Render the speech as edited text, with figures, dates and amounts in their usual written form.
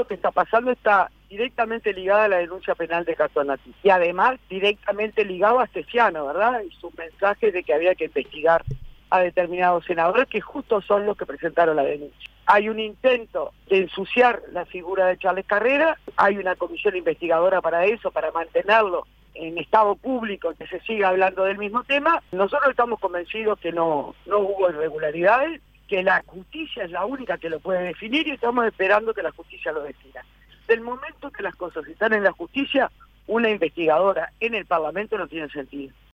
esto que está pasando está directamente ligado a la denuncia penal de Casonati y además directamente ligado a Astesiano, ¿verdad? Y su mensaje de que había que investigar a determinados senadores que justo son los que presentaron la denuncia. Hay un intento de ensuciar la figura de Charles Carrera, hay una comisión investigadora para eso, para mantenerlo en estado público, que se siga hablando del mismo tema. Nosotros estamos convencidos que no hubo irregularidades, que la justicia es la única que lo puede definir y estamos esperando que la justicia lo defina. Del momento que las cosas están en la justicia, una investigadora en el Parlamento no tiene sentido.